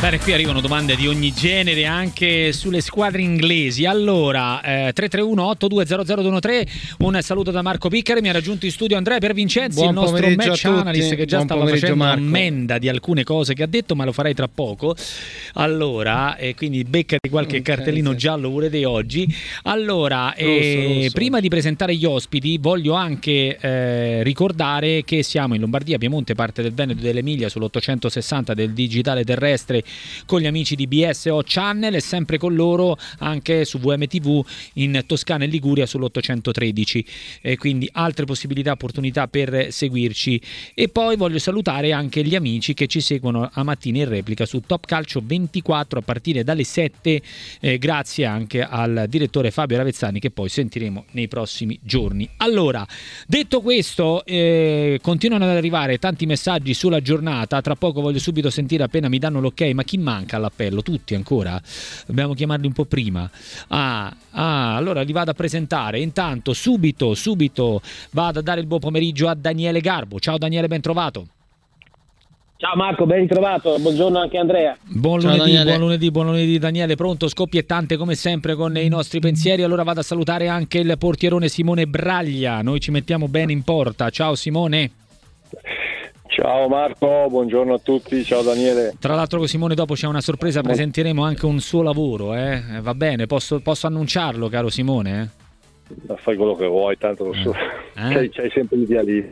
Bene, qui arrivano domande di ogni genere anche sulle squadre inglesi. Allora, 331-8200-213, un saluto da Marco Piccari, mi ha raggiunto in studio Andrea Piervincenzi, il nostro match analyst, che già stava facendo ammenda di alcune cose che ha detto, ma lo farei tra poco. Allora, quindi beccati qualche cartellino giallo pure di oggi. Allora, rosso. Prima di presentare gli ospiti, voglio anche ricordare che siamo in Lombardia, Piemonte, parte del Veneto e dell'Emilia sull'860 del digitale terrestre con gli amici di BSO Channel, e sempre con loro anche su VMTV in Toscana e Liguria sull'813, quindi altre possibilità, opportunità per seguirci. E poi voglio salutare anche gli amici che ci seguono a mattina in replica su Top Calcio 24 a partire dalle 7, grazie anche al direttore Fabio Ravezzani, che poi sentiremo nei prossimi giorni. Allora, detto questo, continuano ad arrivare tanti messaggi sulla giornata. Tra poco voglio subito sentire, appena mi danno l'ok, ma chi manca all'appello? Tutti ancora? Dobbiamo chiamarli un po' prima. Allora li vado a presentare. Intanto subito vado a dare il buon pomeriggio a Daniele Garbo. Ciao Daniele, ben trovato. Ciao Marco, ben ritrovato. Buongiorno anche Andrea. Buon lunedì Daniele, pronto, scoppiettante come sempre con i nostri pensieri. Allora vado a salutare anche il portierone Simone Braglia. Noi ci mettiamo bene in porta. Ciao Simone. Ciao Marco, buongiorno a tutti, ciao Daniele. Tra l'altro con Simone dopo c'è una sorpresa, presenteremo anche un suo lavoro, va bene, posso annunciarlo, caro Simone? Fai quello che vuoi, tanto lo so. C'hai sempre l'idea lì.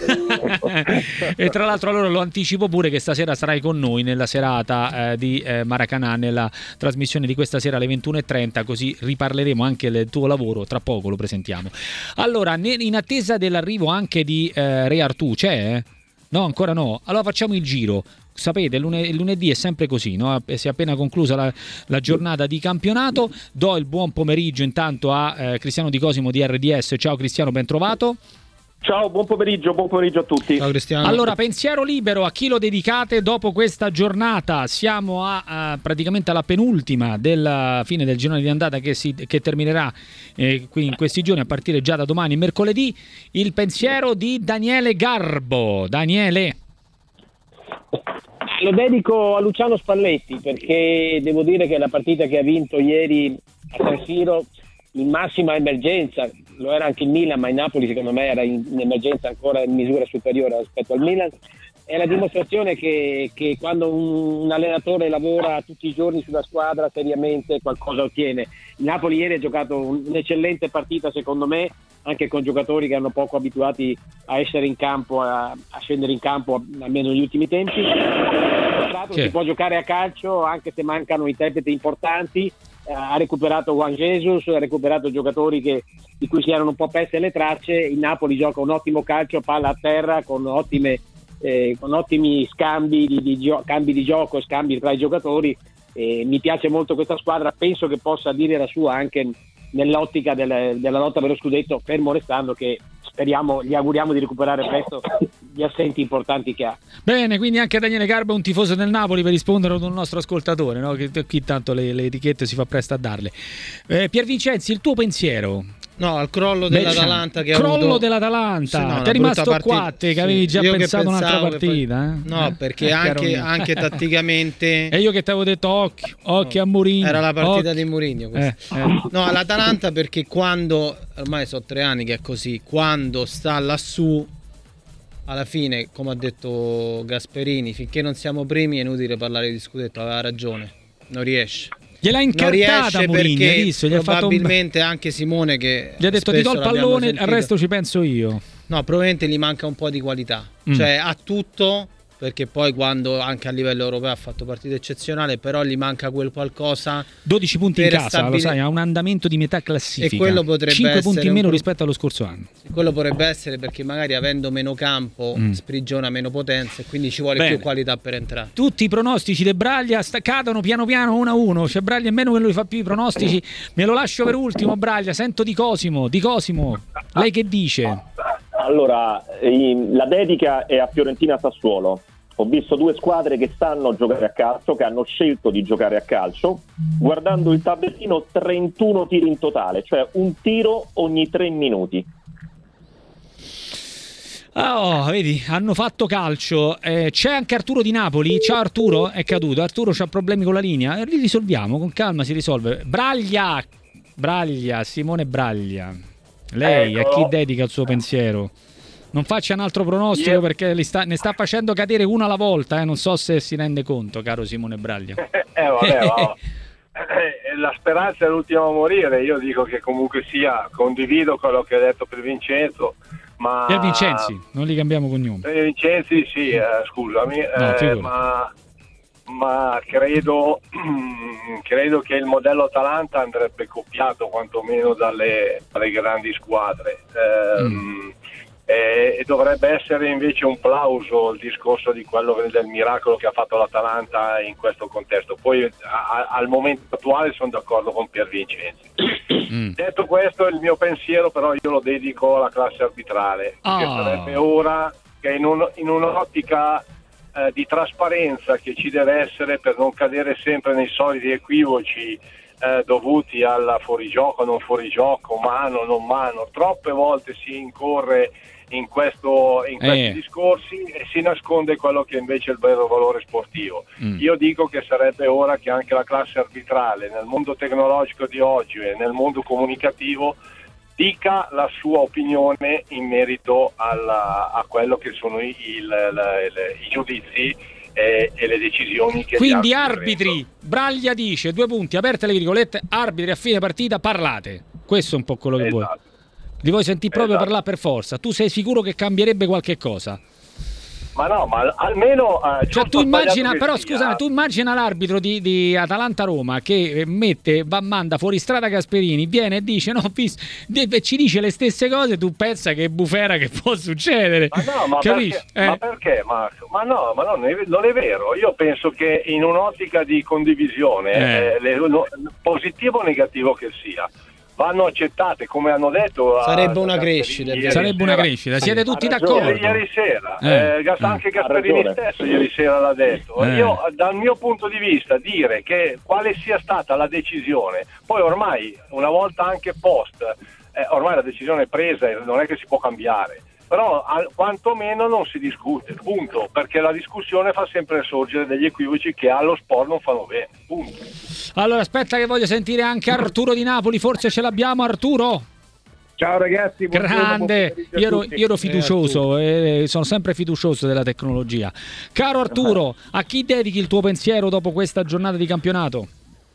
E tra l'altro allora lo anticipo pure che stasera sarai con noi nella serata di Maracanã, nella trasmissione di questa sera alle 21:30, così riparleremo anche del tuo lavoro, tra poco lo presentiamo. Allora, in attesa dell'arrivo anche di Re Artù, c'è? No, ancora no. Allora facciamo il giro. Sapete, il lunedì è sempre così, no? Si è appena conclusa la giornata di campionato. Do il buon pomeriggio intanto a Cristiano Di Cosimo di RDS. Ciao Cristiano, ben trovato. Ciao, buon pomeriggio a tutti. Ciao Cristiano. Allora, pensiero libero, a chi lo dedicate dopo questa giornata? Siamo praticamente alla penultima della fine del girone di andata che terminerà qui in questi giorni, a partire già da domani, mercoledì. Il pensiero di Daniele Garbo. Daniele. Lo dedico a Luciano Spalletti, perché devo dire che la partita che ha vinto ieri a San Siro in massima emergenza, lo era anche il Milan, ma il Napoli secondo me era in emergenza ancora in misura superiore rispetto al Milan, è la dimostrazione che quando un allenatore lavora tutti i giorni sulla squadra seriamente qualcosa ottiene. Il Napoli ieri ha giocato un'eccellente partita secondo me, anche con giocatori che hanno poco abituati a essere in campo, a scendere in campo almeno negli ultimi tempi. Si può giocare a calcio anche se mancano interpreti importanti. Ha recuperato Juan Jesus, ha recuperato giocatori di cui si erano un po' perse le tracce. Il Napoli gioca un ottimo calcio, palla a terra, con ottimi scambi di gioco, scambi tra i giocatori. Mi piace molto questa squadra, penso che possa dire la sua anche nell'ottica della lotta per lo scudetto, fermo restando che gli auguriamo di recuperare presto gli assenti importanti che ha. Bene, quindi anche Daniele Garbo è un tifoso del Napoli, per rispondere ad un nostro ascoltatore, no? Che qui tanto le etichette si fa presto a darle. Piervincenzi, il tuo pensiero? No, al crollo dell'Atalanta dell'Atalanta. Sì, no, ti è rimasto qua te che avevi già pensato un'altra partita? No, perché anche tatticamente. E io che ti avevo detto occhio a Mourinho. Era la partita di Mourinho No, l'Atalanta, perché quando ormai sono 3 anni che è così, quando sta lassù alla fine, come ha detto Gasperini, finché non siamo primi è inutile parlare di scudetto, aveva ragione, non riesce. Gliel'ha incartata Mourinho, hai visto? Probabilmente anche Simone che gli ha detto ti do il pallone, al resto ci penso io. No, probabilmente gli manca un po' di qualità. Cioè ha tutto, perché poi quando anche a livello europeo ha fatto partite eccezionali, però gli manca quel qualcosa. 12 punti in casa, lo sai, ha un andamento di metà classifica. E quello potrebbe 5 punti in meno rispetto allo scorso anno. Quello potrebbe essere perché magari avendo meno campo sprigiona meno potenza e quindi ci vuole più qualità per entrare. Tutti i pronostici di Braglia cadono piano piano 1-1. C'è Braglia in meno che lui fa più i pronostici. Me lo lascio per ultimo Braglia, sento Di Cosimo. Lei che dice? Allora, la dedica è a Fiorentina Sassuolo. Ho visto 2 squadre che stanno a giocare a calcio, che hanno scelto di giocare a calcio. Guardando il tabellino, 31 tiri in totale, cioè un tiro ogni 3 minuti. Vedi, hanno fatto calcio. C'è anche Arturo di Napoli. Ciao Arturo, è caduto. Arturo c'ha problemi con la linea. Li risolviamo, con calma si risolve. Braglia, Simone Braglia. Lei a chi dedica il suo pensiero? Non faccia un altro pronostico perché ne sta facendo cadere una alla volta, non so se si rende conto, caro Simone Braglia. La speranza è l'ultima a morire. Io dico che comunque sia, condivido quello che ha detto per Vincenzo, ma per Vincenzi, non li cambiamo cognome. Per Vincenzi sì, scusami, ma credo che il modello Atalanta andrebbe copiato quantomeno dalle grandi squadre. E dovrebbe essere invece un plauso il discorso di quello del miracolo che ha fatto l'Atalanta in questo contesto. Poi al momento attuale sono d'accordo con Pier Vincenzi. Detto questo, il mio pensiero però io lo dedico alla classe arbitrale, che sarebbe ora che in un'ottica di trasparenza che ci deve essere per non cadere sempre nei soliti equivoci dovuti al fuorigioco, non fuorigioco, mano, non mano. Troppe volte si incorre in questi discorsi e si nasconde quello che invece è il vero valore sportivo. Io dico che sarebbe ora che anche la classe arbitrale nel mondo tecnologico di oggi e nel mondo comunicativo dica la sua opinione in merito a quello che sono i giudizi e le decisioni che quindi arbitri, Braglia dice, 2 punti, aperte le virgolette, arbitri a fine partita parlate, questo è un po' quello che vuoi. Li vuoi sentire proprio parlare per forza? Tu sei sicuro che cambierebbe qualche cosa? Ma no, ma almeno cioè tu immagina, però scusami, tu immagina l'arbitro di Atalanta-Roma che manda fuori strada Gasperini, viene e dice ci dice le stesse cose, tu pensa che bufera che può succedere. Ma no, ma perché Marco? Ma no, non è vero. Io penso che in un'ottica di condivisione, positivo o negativo che sia, vanno accettate, come hanno detto. Sarebbe una crescita. Siete tutti d'accordo? Ieri sera, anche Gasperini stesso ieri sera l'ha detto. Io, dal mio punto di vista, dire che quale sia stata la decisione, poi ormai, una volta anche post, ormai la decisione è presa e non è che si può cambiare. Però quantomeno non si discute, punto, perché la discussione fa sempre sorgere degli equivoci che allo sport non fanno bene, punto. Allora aspetta che voglio sentire anche Arturo di Napoli, forse ce l'abbiamo. Arturo? Ciao ragazzi, grande, io ero fiducioso, sono sempre fiducioso della tecnologia. Caro Arturo, a chi dedichi il tuo pensiero dopo questa giornata di campionato?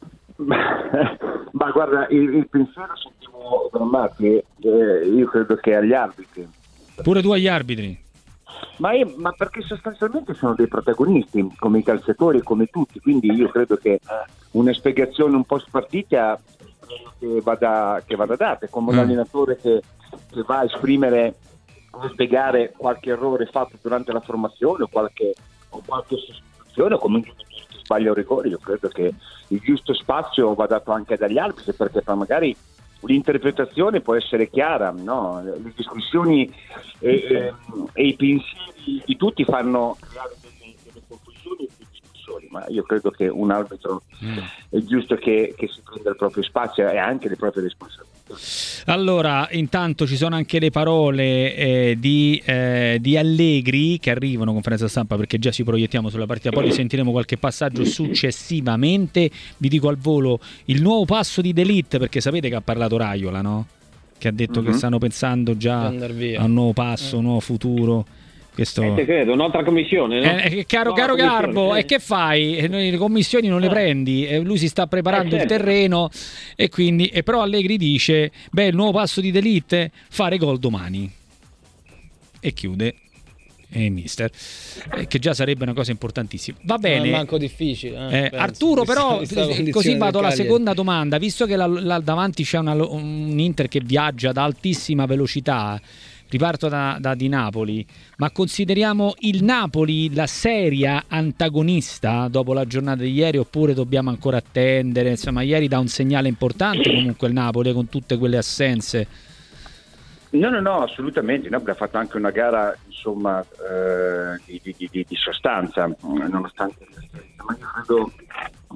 Ma guarda, il pensiero sentivo drammatico, io credo che agli arbitri. Pure tu agli arbitri? Ma perché sostanzialmente sono dei protagonisti, come i calciatori, come tutti, quindi io credo che una spiegazione un po' spartita che vada data, come un allenatore che va a esprimere, a spiegare qualche errore fatto durante la formazione o qualche sostituzione, o come un giocatore che sbaglia un rigore. Io credo che il giusto spazio va dato anche dagli arbitri, perché magari l'interpretazione può essere chiara, no? Le discussioni e i pensieri di tutti fanno creare delle confusioni e delle discussioni, ma io credo che un arbitro è giusto che si prenda il proprio spazio e anche le proprie responsabilità. Allora, intanto ci sono anche le parole di Allegri che arrivano a conferenza stampa, perché già ci proiettiamo sulla partita, poi sentiremo qualche passaggio successivamente. Vi dico al volo il nuovo passo di De Ligt, perché sapete che ha parlato Raiola, no? Che ha detto che stanno pensando già a un nuovo passo, un nuovo futuro. Questo... credo, un'altra commissione, no? Caro Garbo, e che fai? Le commissioni non le prendi, lui si sta preparando il terreno e quindi, però Allegri dice, il nuovo passo di De Ligt, fare gol domani, e chiude mister, che già sarebbe una cosa importantissima. Va bene, non è manco difficile, Arturo, però così vado alla seconda domanda, visto che là davanti c'è un Inter che viaggia ad altissima velocità. Riparto da di Napoli, ma consideriamo il Napoli la seria antagonista dopo la giornata di ieri, oppure dobbiamo ancora attendere? Insomma, ieri dà un segnale importante comunque il Napoli con tutte quelle assenze. No, assolutamente. Napoli ha fatto anche una gara, insomma, di sostanza, nonostante, ma io credo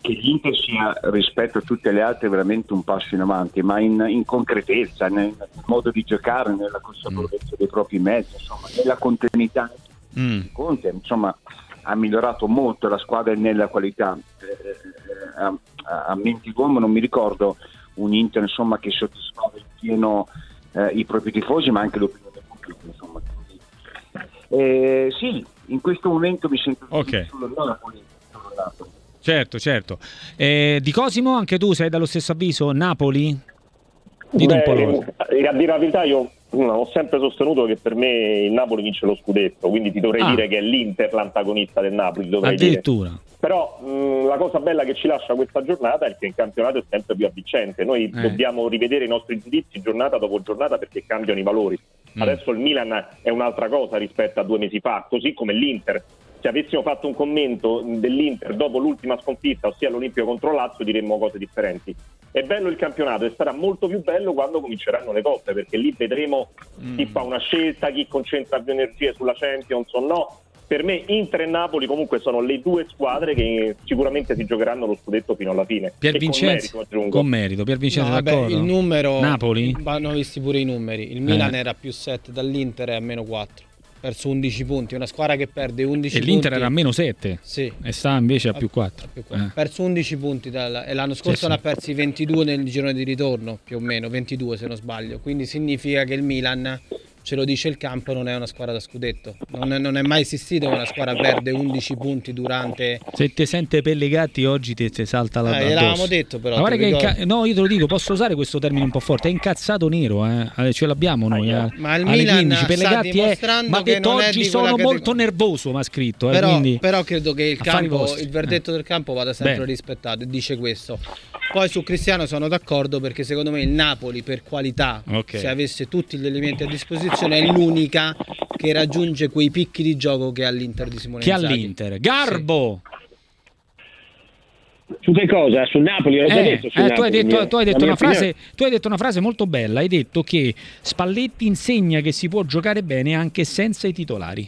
che l'Inter sia rispetto a tutte le altre veramente un passo in avanti, ma in concretezza, nel modo di giocare, nella consapevolezza dei propri mezzi, insomma, nella continuità. Conte, insomma, ha migliorato molto la squadra nella qualità. A Mentigomo non mi ricordo un Inter, insomma, che soddisfava in pieno i propri tifosi, ma anche l'opinione pubblica, insomma. Sì, in questo momento mi sento solo Napoli. Certo. Di Cosimo, anche tu sei dallo stesso avviso? Napoli? Dite un po' loro. A dire la verità, io ho sempre sostenuto che per me il Napoli vince lo scudetto, quindi ti dovrei dire che è l'Inter l'antagonista del Napoli, addirittura dire. Però la cosa bella che ci lascia questa giornata è che il campionato è sempre più avvincente. Noi dobbiamo rivedere i nostri giudizi giornata dopo giornata perché cambiano i valori. Adesso il Milan è un'altra cosa rispetto a 2 mesi fa, così come l'Inter. Se avessimo fatto un commento dell'Inter dopo l'ultima sconfitta, ossia l'Olimpio contro Lazio, diremmo cose differenti. È bello il campionato e sarà molto più bello quando cominceranno le coppe, perché lì vedremo chi fa una scelta, chi concentra più energie sulla Champions o no. Per me Inter e Napoli comunque sono le 2 squadre che sicuramente si giocheranno lo scudetto fino alla fine. Piervincenzo, con merito. Piervincenzo, d'accordo. Il numero, Napoli? Vanno visti pure i numeri. Il Milan era più 7 dall'Inter e a meno 4. Perso 11 punti, una squadra che perde 11 punti. E l'Inter era a meno 7. Sì. E sta invece a più 4. Perso 11 punti e l'anno scorso ne ha persi 22 nel girone di ritorno, più o meno, 22 se non sbaglio. Quindi significa che il Milan, ce lo dice il campo, non è una squadra da scudetto. Non è mai esistito che una squadra perde 11 punti durante... Se ti sente Pellegatti oggi ti salta la addosso. L'avevamo detto però. Ma guarda che no, io te lo dico, posso usare questo termine un po' forte, è incazzato nero, ce l'abbiamo noi. Ma il Milan 15. Pellegatti ma ha detto oggi sono molto nervoso, mi ha scritto. Però credo che il verdetto del campo vada sempre rispettato, e dice questo. Poi su Cristiano sono d'accordo, perché secondo me il Napoli per qualità, se avesse tutti gli elementi a disposizione, è l'unica che raggiunge quei picchi di gioco che ha l'Inter di Simone Inzaghi. Che all'Inter. Garbo! Sì. Su che cosa? Sul Napoli? L'ho già detto. Tu hai detto una frase molto bella. Hai detto che Spalletti insegna che si può giocare bene anche senza i titolari.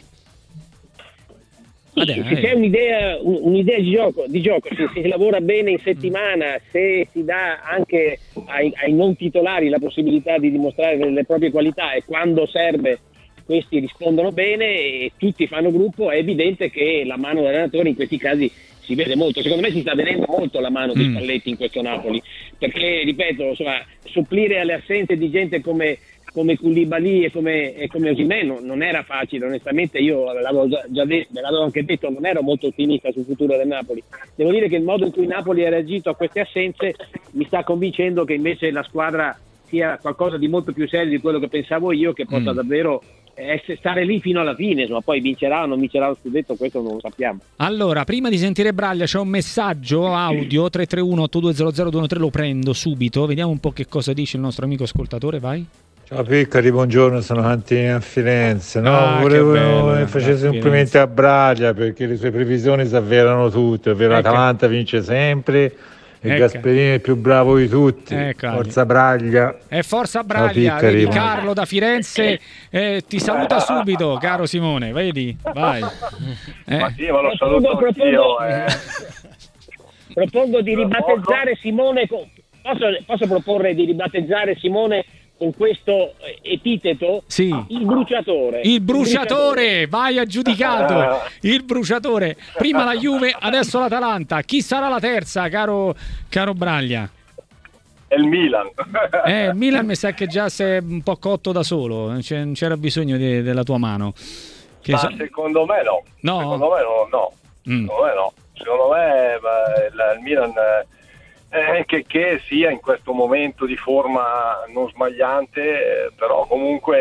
Se c'è un'idea di gioco, se si lavora bene in settimana, se si dà anche ai non titolari la possibilità di dimostrare le proprie qualità, e quando serve questi rispondono bene e tutti fanno gruppo, è evidente che la mano dell'allenatore in questi casi si vede molto. Secondo me si sta vedendo molto la mano di Spalletti in questo Napoli, perché ripeto, insomma, supplire alle assenze di gente come Koulibaly e come Osimhen non era facile, onestamente. Io l'avevo già detto, me l'avevo anche detto, non ero molto ottimista sul futuro del Napoli. Devo dire che il modo in cui Napoli ha reagito a queste assenze mi sta convincendo che invece la squadra sia qualcosa di molto più serio di quello che pensavo io, che possa davvero stare lì fino alla fine. Insomma, poi vincerà o non vincerà lo scudetto, questo non lo sappiamo. Allora, prima di sentire Braglia c'è un messaggio audio 331-8200-213, lo prendo subito, vediamo un po' che cosa dice il nostro amico ascoltatore. Vai. Ciao Piccoli, buongiorno, sono Cantini a Firenze. Volevo che facesse complimenti a Braglia, perché le sue previsioni si avverano tutte, ovvero l'Atalanta vince sempre e Gasperini è il più bravo di tutti. Forza Braglia. Forza Braglia. Piccoli, vedi Carlo da Firenze ti saluta subito, caro Simone, vedi? Vai. Ma sì, ma lo saluto anch'io. Propongo di ribattezzare Simone posso proporre di ribattezzare Simone con questo epiteto? Sì. Il bruciatore, vai aggiudicato. Il bruciatore, prima la Juve, adesso l'Atalanta. Chi sarà la terza, caro Braglia? È il Milan. Il Milan mi sa che già si è un po' cotto da solo, c'era bisogno della tua mano. Secondo me no. Secondo me il Milan che sia in questo momento di forma non smagliante, però comunque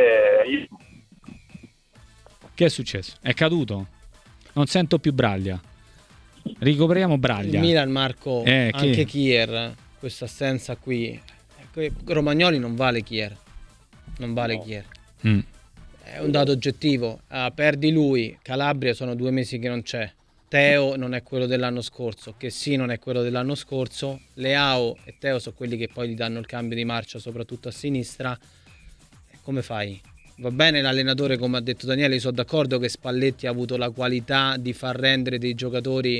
Che è successo? È caduto? Non sento più Braglia. Ricopriamo Braglia. Il Milan, Marco, anche Kier, questa assenza qui. Romagnoli non vale Kier. Kier. È un dato oggettivo. Perdi lui, Calabria sono 2 mesi che non c'è. Teo non è quello dell'anno scorso, che sì non è quello dell'anno scorso. Leao e Teo sono quelli che poi gli danno il cambio di marcia, soprattutto a sinistra. Come fai? Va bene l'allenatore, come ha detto Daniele, io sono d'accordo che Spalletti ha avuto la qualità di far rendere dei giocatori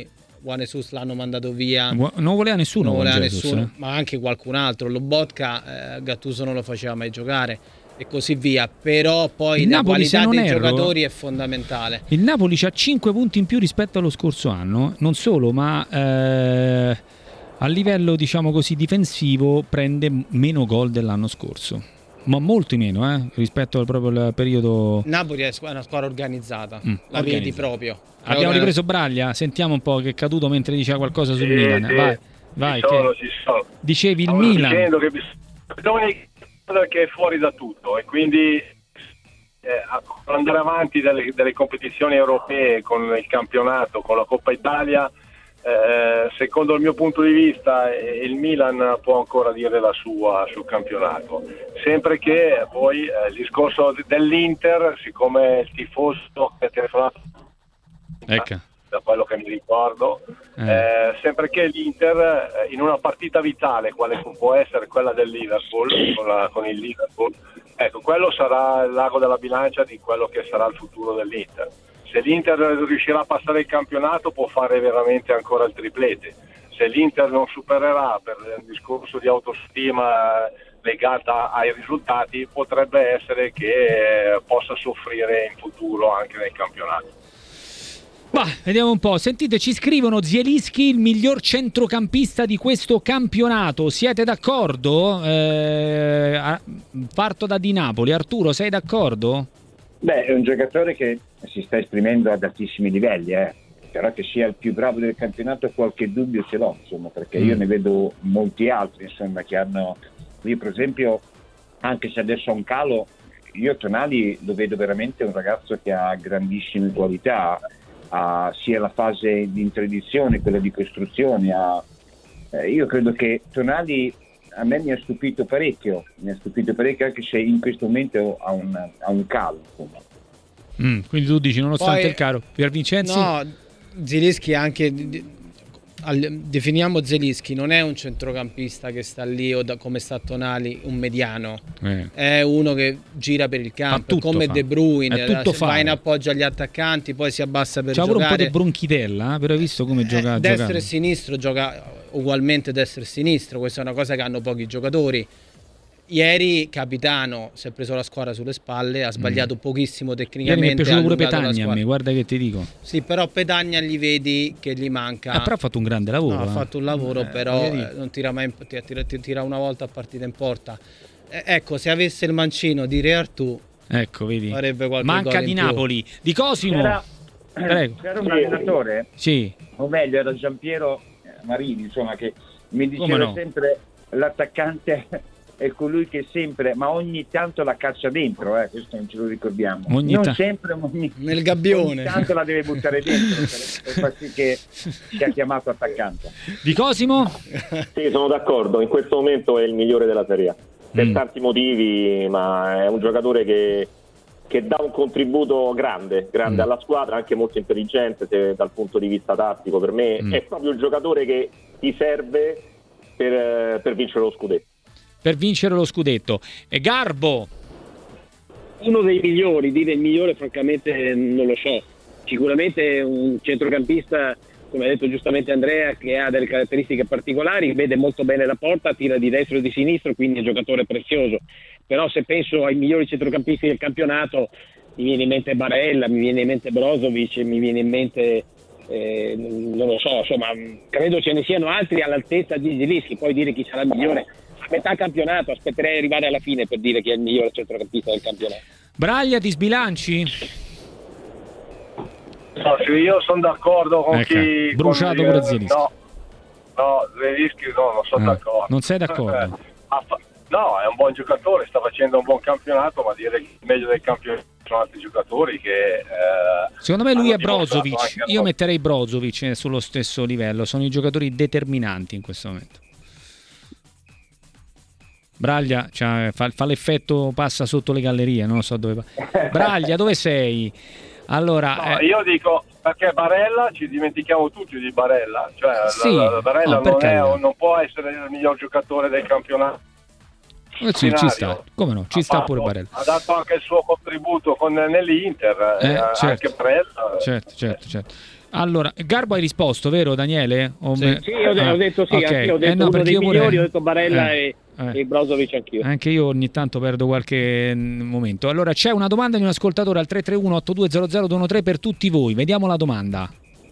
Juan Jesus l'hanno mandato via. Non voleva nessuno, ma anche qualcun altro. Lobotka, Gattuso non lo faceva mai giocare e così via. Però poi la qualità dei giocatori è fondamentale. Il Napoli ha 5 punti in più rispetto allo scorso anno, non solo, ma a livello, diciamo così, difensivo prende meno gol dell'anno scorso. Ma molti meno rispetto al periodo. Napoli è una squadra organizzata, vedi proprio. Abbiamo ripreso Braglia, sentiamo un po' che è caduto mentre diceva qualcosa sul Milan. Vai. Ci sono. Dicevi il Milan. Dicendo che bisogna che è fuori da tutto e quindi andare avanti delle competizioni europee con il campionato, con la Coppa Italia. Secondo il mio punto di vista il Milan può ancora dire la sua sul campionato, sempre che poi il discorso dell'Inter, siccome il tifoso che ha telefonato da quello che mi ricordo, sempre che l'Inter in una partita vitale quale può essere quella del Liverpool con il Liverpool, ecco, quello sarà il l'ago della bilancia di quello che sarà il futuro dell'Inter. Se l'Inter riuscirà a passare il campionato può fare veramente ancora il triplete. Se l'Inter non supererà per il discorso di autostima legata ai risultati, potrebbe essere che possa soffrire in futuro anche nel campionato. Vediamo un po'. Sentite, ci scrivono: Zielinski il miglior centrocampista di questo campionato. Siete d'accordo? Parto da Di Napoli. Arturo, sei d'accordo? Beh, è un giocatore che si sta esprimendo ad altissimi livelli, però che sia il più bravo del campionato qualche dubbio ce l'ho, insomma, perché io ne vedo molti altri, insomma, che hanno. Io per esempio, anche se adesso ha un calo, io Tonali lo vedo veramente un ragazzo che ha grandissime qualità, sia la fase di introduzione, quella di costruzione. Io credo che Tonali a me mi ha stupito parecchio, anche se in questo momento ha un calo, insomma. Quindi tu dici, nonostante il caro, Pier Vincenzi? No, Zielinski anche, definiamo Zielinski, non è un centrocampista che sta lì come sta Tonali, un mediano, è uno che gira per il campo, come De Bruyne, va in appoggio agli attaccanti, poi si abbassa per giocare. C'ha pure un po' di bronchitella, però hai visto come gioca? Destro e sinistro, gioca ugualmente destro e sinistro, questa è una cosa che hanno pochi giocatori. Ieri capitano si è preso la squadra sulle spalle, ha sbagliato pochissimo tecnicamente. Ieri mi è piaciuto pure Petagna a me, guarda che ti dico. Sì, però Petagna gli vedi che gli manca. Però ha fatto un grande lavoro. Ha fatto un lavoro, però non tira mai, tira una volta a partita in porta. Ecco, se avesse il mancino di Re Artù, ecco, vedi, farebbe qualche manca di Napoli, di Cosimo. C'era un allenatore, o meglio era Giampiero Marini, insomma, che mi diceva sempre l'attaccante è colui che sempre, ma ogni tanto la caccia dentro, questo non ce lo ricordiamo. Non sempre, nel gabbione. Ogni tanto la deve buttare dentro per far sì che sia chiamato attaccante. Di Cosimo? Sì, sono d'accordo, in questo momento è il migliore della Serie A. Per tanti motivi, ma è un giocatore che dà un contributo grande alla squadra, anche molto intelligente dal punto di vista tattico. Per me è proprio il giocatore che ti serve per vincere lo scudetto. Per vincere lo scudetto. E Garbo? Uno dei migliori, dire il migliore francamente non lo so. Sicuramente un centrocampista, come ha detto giustamente Andrea, che ha delle caratteristiche particolari, vede molto bene la porta, tira di destra e di sinistro, quindi è un giocatore prezioso. Però se penso ai migliori centrocampisti del campionato, mi viene in mente Barella, mi viene in mente Brozovic, mi viene in mente non lo so, insomma, credo ce ne siano altri all'altezza di Zielinski. Poi dire chi sarà il migliore a metà campionato, aspetterei di arrivare alla fine per dire chi è il migliore centrocampista del campionato. Braglia, ti sbilanci? No, io sono d'accordo con chi bruciato pure Zielinski. No, Zielinski non sono d'accordo. Non sei d'accordo? No, è un buon giocatore, sta facendo un buon campionato, ma dire che il meglio del campionato sono altri giocatori che secondo me lui è Brozovic. Io metterei Brozovic sullo stesso livello, sono i giocatori determinanti in questo momento. Braglia fa l'effetto, passa sotto le gallerie, non so dove va. Braglia, dove sei? Allora, io dico, perché Barella, ci dimentichiamo tutti di Barella, cioè Barella non può essere il miglior giocatore del campionato. Ci sta, come no, ci sta pure Barella. Ha dato anche il suo contributo nell'Inter, certo, anche Barella. Certo. Allora, Garbo hai risposto, vero Daniele? Sì, ho detto sì, okay. anch'io ho detto uno dei migliori, ho detto Barella e Brozovic anch'io. Anche io ogni tanto perdo qualche momento. Allora, c'è una domanda di un ascoltatore al 331-8200-213 per tutti voi. Vediamo la domanda.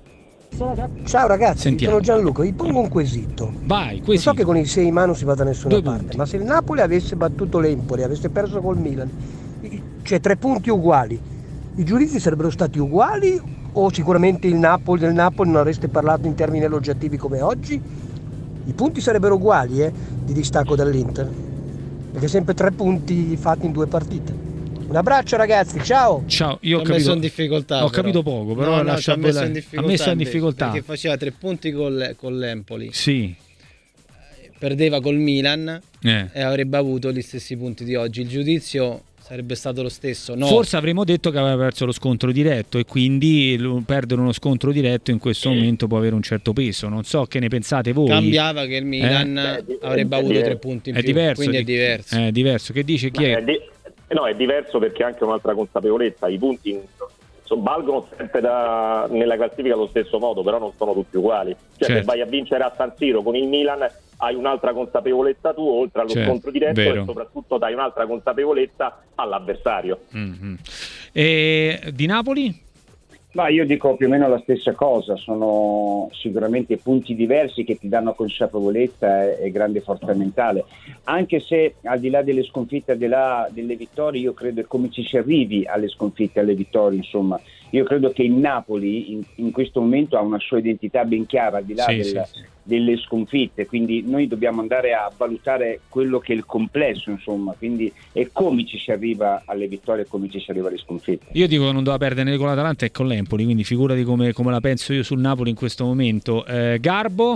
Ciao ragazzi, Sentiamo. sono Gianluca, vi pongo un quesito. Vai, quesito. Non so che con il 6 in mano si va da nessuna 2 parte, punti. ma se il Napoli avesse battuto l'Empoli, avesse perso col Milan, cioè 3 punti uguali, i giudizi sarebbero stati uguali o sicuramente del Napoli non avreste parlato in termini elogiativi come oggi? I punti sarebbero uguali di distacco dall'Inter, perché sempre 3 punti fatti in 2 partite. Un abbraccio ragazzi, ciao! Ciao, io ho messo in difficoltà. Ho capito poco, però ha messo in difficoltà. Perché faceva 3 punti con l'Empoli. Sì. Perdeva col Milan e avrebbe avuto gli stessi punti di oggi. Il giudizio sarebbe stato lo stesso. No. Forse avremmo detto che aveva perso lo scontro diretto e quindi perdere uno scontro diretto in questo momento può avere un certo peso. Non so che ne pensate voi. Cambiava che il Milan avrebbe avuto 3 punti in più. Diverso, quindi è diverso. È diverso. Che dice chi è? No, è diverso perché anche un'altra consapevolezza. I punti valgono sempre nella classifica allo stesso modo, però non sono tutti uguali. Cioè, se vai a vincere a San Siro con il Milan hai un'altra consapevolezza tu, oltre allo scontro diretto, e soprattutto dai un'altra consapevolezza all'avversario. Mm-hmm. E di Napoli? Ma io dico più o meno la stessa cosa, sono sicuramente punti diversi che ti danno consapevolezza e grande forza mentale, anche se al di là delle sconfitte, delle vittorie, io credo che come ci si arrivi alle sconfitte, alle vittorie, insomma, io credo che il Napoli in questo momento ha una sua identità ben chiara, al di là delle sconfitte, quindi noi dobbiamo andare a valutare quello che è il complesso, insomma, quindi e come ci si arriva alle vittorie e come ci si arriva alle sconfitte. Io dico che non doveva perdere né con l'Atalanta né con l'Empoli, quindi figurati come la penso io sul Napoli in questo momento. Garbo?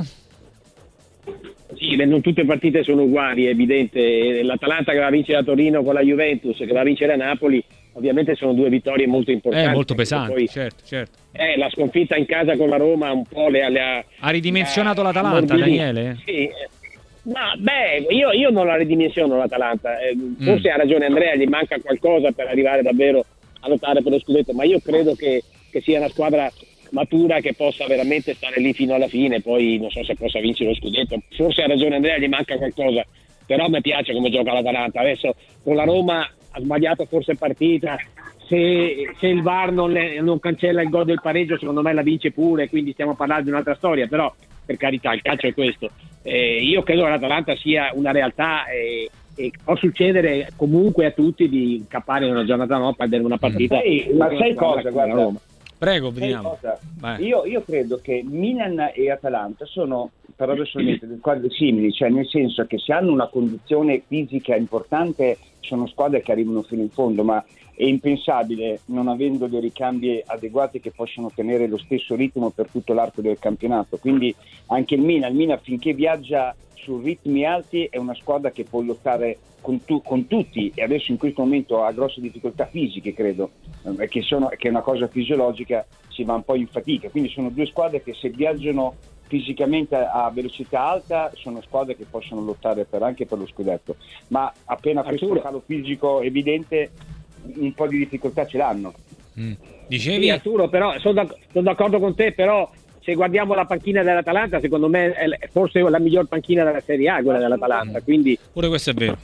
Sì, non tutte le partite sono uguali, è evidente. L'Atalanta che va a vincere a Torino con la Juventus, che va a vincere a Napoli, ovviamente sono 2 vittorie molto importanti. Molto pesanti, poi, certo. La sconfitta in casa con la Roma un po' le ha ridimensionato l'Atalanta, Daniele? Sì. Io non la ridimensiono l'Atalanta. Forse ha ragione Andrea, gli manca qualcosa per arrivare davvero a lottare per lo scudetto, ma io credo che sia una squadra matura che possa veramente stare lì fino alla fine. Poi non so se possa vincere lo scudetto, forse ha ragione Andrea, gli manca qualcosa, però mi piace come gioca l'Atalanta. Adesso con la Roma ha sbagliato forse partita, se il VAR non cancella il gol del pareggio secondo me la vince pure, quindi stiamo parlando di un'altra storia, però per carità il calcio è questo. Io credo che l'Atalanta sia una realtà e può succedere comunque a tutti di incappare in una giornata perdere una partita. Ma sai cosa, guarda, prego, vediamo. Io credo che Milan e Atalanta sono paradossalmente squadre simili, cioè nel senso che se hanno una condizione fisica importante sono squadre che arrivano fino in fondo, ma è impensabile non avendo dei ricambi adeguati che possano tenere lo stesso ritmo per tutto l'arco del campionato. Quindi anche il Milan finché viaggia su ritmi alti è una squadra che può lottare con tutti, e adesso in questo momento ha grosse difficoltà fisiche, credo, che è una cosa fisiologica, si va un po' in fatica, quindi sono 2 squadre che se viaggiano fisicamente a velocità alta sono squadre che possono lottare anche per lo scudetto, ma appena questo calo fisico evidente un po' di difficoltà ce l'hanno. Dicevi? Sì, Arturo, però sono d'accordo con te, però se guardiamo la panchina dell'Atalanta, secondo me è forse la miglior panchina della Serie A, quella dell'Atalanta. Quindi pure questo è vero.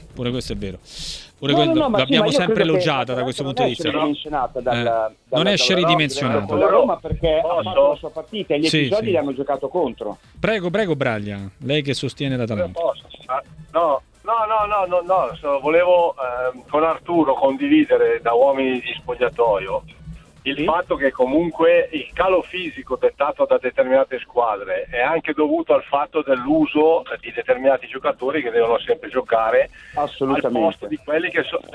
L'abbiamo sempre elogiata da questo punto di vista. Non esce ridimensionato. La Roma perché ha fatto la sua partita e gli episodi li hanno giocato contro. Prego Braglia, lei che sostiene l'Atalanta. No, volevo con Arturo condividere da uomini di spogliatoio il fatto che comunque il calo fisico dettato da determinate squadre è anche dovuto al fatto dell'uso di determinati giocatori che devono sempre giocare al posto di quelli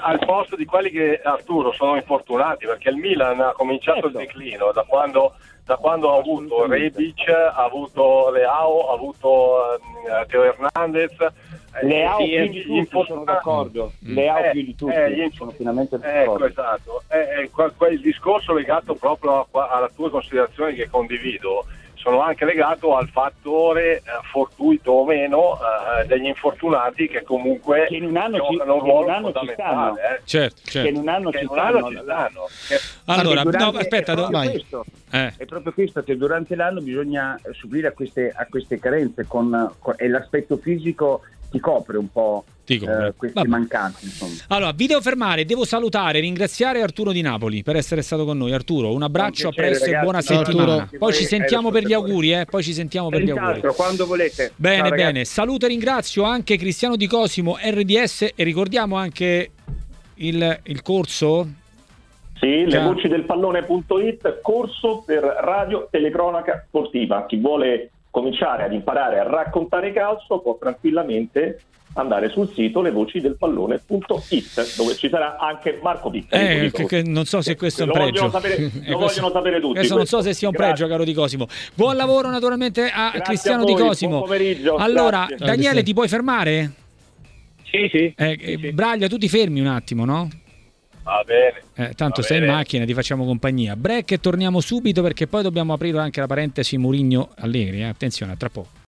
che Arturo sono infortunati, perché il Milan ha cominciato il declino da quando ha avuto Rebic, ha avuto Leao, ha avuto Teo Hernandez. Leao più di tutti, sono d'accordo. Leao più di tutti, sono finalmente d'accordo. Esatto. Il discorso legato proprio alla tua considerazione che condivido, sono anche legato al fattore fortuito o meno degli infortunati che comunque che in un anno giocano un ruolo fondamentale. Certo. Che in un anno ci stanno. Allora, aspetta, è proprio questo, che durante l'anno bisogna supplire a queste carenze e l'aspetto fisico ti copre un po' queste mancanze, insomma. Allora, vi devo fermare, devo salutare, ringraziare Arturo di Napoli per essere stato con noi. Arturo, un abbraccio, a presto, ragazzi, e buona settimana. Arturo. Poi ci sentiamo per gli auguri, quando volete. Bene. Saluto e ringrazio anche Cristiano Di Cosimo, RDS, e ricordiamo anche il corso. Sì, le voci del pallone.it, corso per radio telecronaca sportiva. Chi vuole cominciare ad imparare a raccontare calcio può tranquillamente andare sul sito levocidelpallone.it, dove ci sarà anche Marco Piccari. Non so se questo è un pregio. Lo vogliono sapere tutti. Questo non so se sia un pregio, caro Di Cosimo. Buon lavoro naturalmente a Cristiano Di Cosimo. Buon pomeriggio. Allora, grazie. Daniele, ti puoi fermare? Sì. Braglia, tu ti fermi un attimo, no? Va bene. Tanto sei in macchina, ti facciamo compagnia. Break e torniamo subito, perché poi dobbiamo aprire anche la parentesi Mourinho Allegri. Attenzione, a tra poco.